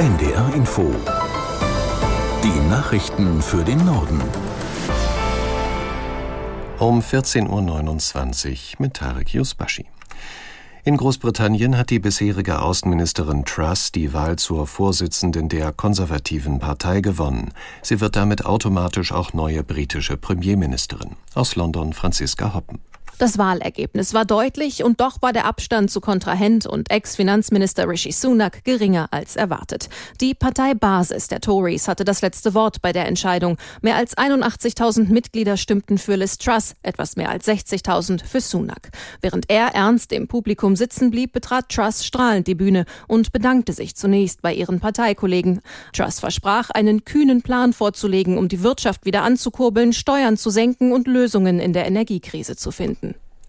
NDR Info. Die Nachrichten für den Norden. Um 14.29 Uhr mit Tarek Yusbashi. In Großbritannien hat die bisherige Außenministerin Truss die Wahl zur Vorsitzenden der konservativen Partei gewonnen. Sie wird damit automatisch auch neue britische Premierministerin. Aus London Franziska Hoppen. Das Wahlergebnis war deutlich und doch war der Abstand zu Kontrahent und Ex-Finanzminister Rishi Sunak geringer als erwartet. Die Parteibasis der Tories hatte das letzte Wort bei der Entscheidung. Mehr als 81.000 Mitglieder stimmten für Liz Truss, etwas mehr als 60.000 für Sunak. Während er ernst im Publikum sitzen blieb, betrat Truss strahlend die Bühne und bedankte sich zunächst bei ihren Parteikollegen. Truss versprach, einen kühnen Plan vorzulegen, um die Wirtschaft wieder anzukurbeln, Steuern zu senken und Lösungen in der Energiekrise zu finden.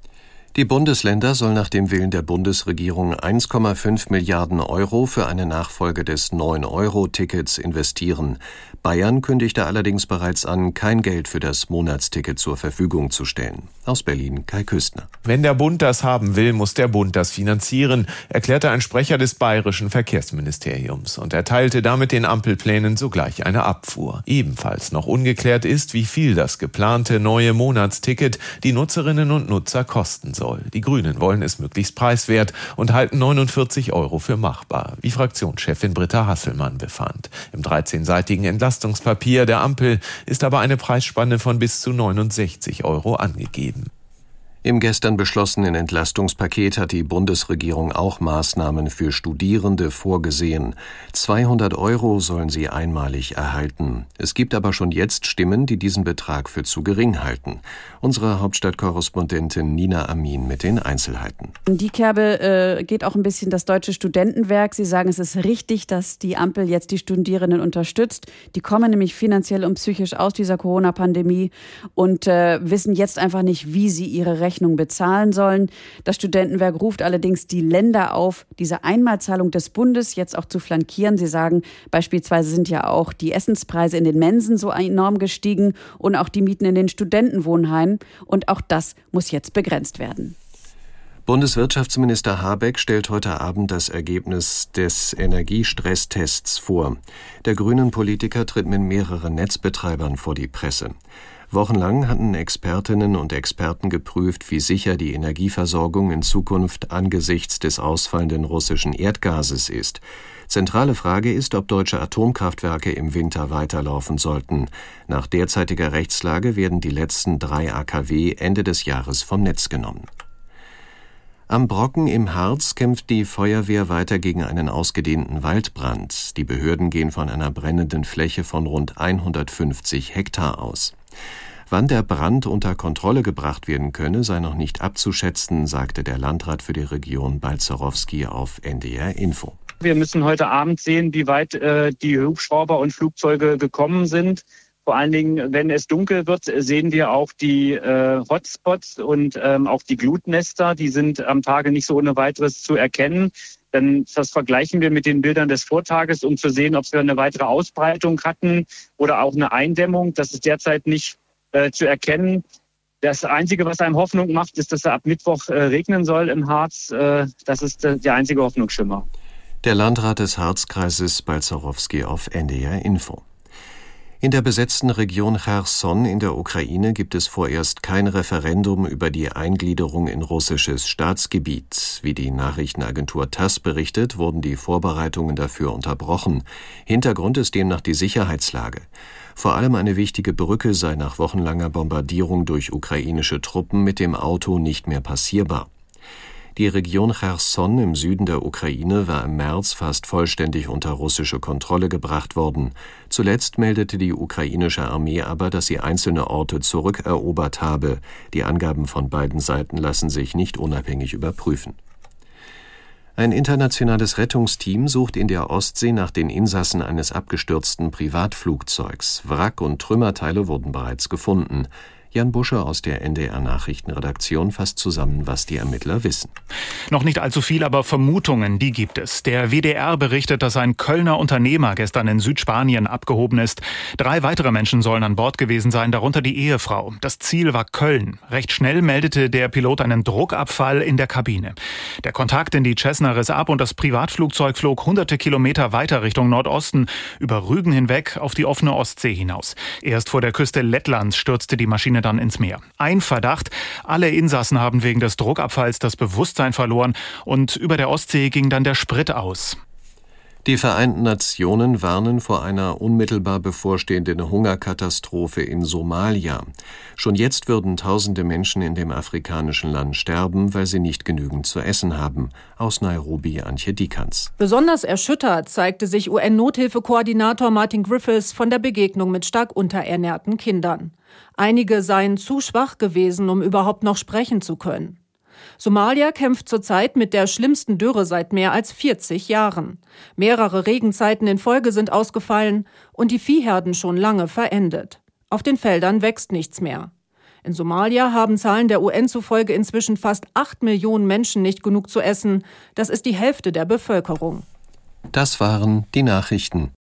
Die Bundesländer sollen nach dem Willen der Bundesregierung 1,5 Milliarden Euro für eine Nachfolge des 9-Euro-Tickets investieren. Bayern kündigte allerdings bereits an, kein Geld für das Monatsticket zur Verfügung zu stellen. Aus Berlin Kai Küstner. Wenn der Bund das haben will, muss der Bund das finanzieren, erklärte ein Sprecher des bayerischen Verkehrsministeriums und erteilte damit den Ampelplänen sogleich eine Abfuhr. Ebenfalls noch ungeklärt ist, wie viel das geplante neue Monatsticket die Nutzerinnen und Nutzer kosten soll. Die Grünen wollen es möglichst preiswert und halten 49 Euro für machbar, wie Fraktionschefin Britta Hasselmann befand. Im 13-seitigen Entlastungspapier der Ampel ist aber eine Preisspanne von bis zu 69 Euro angegeben. Im gestern beschlossenen Entlastungspaket hat die Bundesregierung auch Maßnahmen für Studierende vorgesehen. 200 Euro sollen sie einmalig erhalten. Es gibt aber schon jetzt Stimmen, die diesen Betrag für zu gering halten. Unsere Hauptstadtkorrespondentin Nina Amin mit den Einzelheiten. In die Kerbe geht auch ein bisschen das Deutsche Studentenwerk. Sie sagen, es ist richtig, dass die Ampel jetzt die Studierenden unterstützt. Die kommen nämlich finanziell und psychisch aus dieser Corona-Pandemie und wissen jetzt einfach nicht, wie sie ihre Rechnung bezahlen sollen. Das Studentenwerk ruft allerdings die Länder auf, diese Einmalzahlung des Bundes jetzt auch zu flankieren. Sie sagen, beispielsweise sind ja auch die Essenspreise in den Mensen so enorm gestiegen und auch die Mieten in den Studentenwohnheimen. Und auch das muss jetzt begrenzt werden. Bundeswirtschaftsminister Habeck stellt heute Abend das Ergebnis des Energiestresstests vor. Der Grünen-Politiker tritt mit mehreren Netzbetreibern vor die Presse. Wochenlang hatten Expertinnen und Experten geprüft, wie sicher die Energieversorgung in Zukunft angesichts des ausfallenden russischen Erdgases ist. Zentrale Frage ist, ob deutsche Atomkraftwerke im Winter weiterlaufen sollten. Nach derzeitiger Rechtslage werden die letzten 3 AKW Ende des Jahres vom Netz genommen. Am Brocken im Harz kämpft die Feuerwehr weiter gegen einen ausgedehnten Waldbrand. Die Behörden gehen von einer brennenden Fläche von rund 150 Hektar aus. Wann der Brand unter Kontrolle gebracht werden könne, sei noch nicht abzuschätzen, sagte der Landrat für die Region Balzerowski auf NDR Info. Wir müssen heute Abend sehen, wie weit die Hubschrauber und Flugzeuge gekommen sind. Vor allen Dingen, wenn es dunkel wird, sehen wir auch die Hotspots und auch die Glutnester. Die sind am Tage nicht so ohne weiteres zu erkennen. Dann das vergleichen wir mit den Bildern des Vortages, um zu sehen, ob wir eine weitere Ausbreitung hatten oder auch eine Eindämmung. Das ist derzeit nicht zu erkennen. Das Einzige, was einem Hoffnung macht, ist, dass es ab Mittwoch regnen soll im Harz. Das ist der einzige Hoffnungsschimmer. Der Landrat des Harzkreises Balzerowski auf NDR Info. In der besetzten Region Cherson in der Ukraine gibt es vorerst kein Referendum über die Eingliederung in russisches Staatsgebiet. Wie die Nachrichtenagentur TASS berichtet, wurden die Vorbereitungen dafür unterbrochen. Hintergrund ist demnach die Sicherheitslage. Vor allem eine wichtige Brücke sei nach wochenlanger Bombardierung durch ukrainische Truppen mit dem Auto nicht mehr passierbar. Die Region Cherson im Süden der Ukraine war im März fast vollständig unter russische Kontrolle gebracht worden. Zuletzt meldete die ukrainische Armee aber, dass sie einzelne Orte zurückerobert habe. Die Angaben von beiden Seiten lassen sich nicht unabhängig überprüfen. Ein internationales Rettungsteam sucht in der Ostsee nach den Insassen eines abgestürzten Privatflugzeugs. Wrack und Trümmerteile wurden bereits gefunden. Jan Busche aus der NDR-Nachrichtenredaktion fasst zusammen, was die Ermittler wissen. Noch nicht allzu viel, aber Vermutungen, die gibt es. Der WDR berichtet, dass ein Kölner Unternehmer gestern in Südspanien abgehoben ist. 3 weitere Menschen sollen an Bord gewesen sein, darunter die Ehefrau. Das Ziel war Köln. Recht schnell meldete der Pilot einen Druckabfall in der Kabine. Der Kontakt in die Cessna riss ab und das Privatflugzeug flog hunderte Kilometer weiter Richtung Nordosten, über Rügen hinweg auf die offene Ostsee hinaus. Erst vor der Küste Lettlands stürzte die Maschine dann ins Meer. Ein Verdacht: alle Insassen haben wegen des Druckabfalls das Bewusstsein verloren und über der Ostsee ging dann der Sprit aus. Die Vereinten Nationen warnen vor einer unmittelbar bevorstehenden Hungerkatastrophe in Somalia. Schon jetzt würden tausende Menschen in dem afrikanischen Land sterben, weil sie nicht genügend zu essen haben. Aus Nairobi Antje Dieckans. Besonders erschüttert zeigte sich UN-Nothilfekoordinator Martin Griffiths von der Begegnung mit stark unterernährten Kindern. Einige seien zu schwach gewesen, um überhaupt noch sprechen zu können. Somalia kämpft zurzeit mit der schlimmsten Dürre seit mehr als 40 Jahren. Mehrere Regenzeiten in Folge sind ausgefallen und die Viehherden schon lange verendet. Auf den Feldern wächst nichts mehr. In Somalia haben Zahlen der UN zufolge inzwischen fast 8 Millionen Menschen nicht genug zu essen. Das ist die Hälfte der Bevölkerung. Das waren die Nachrichten.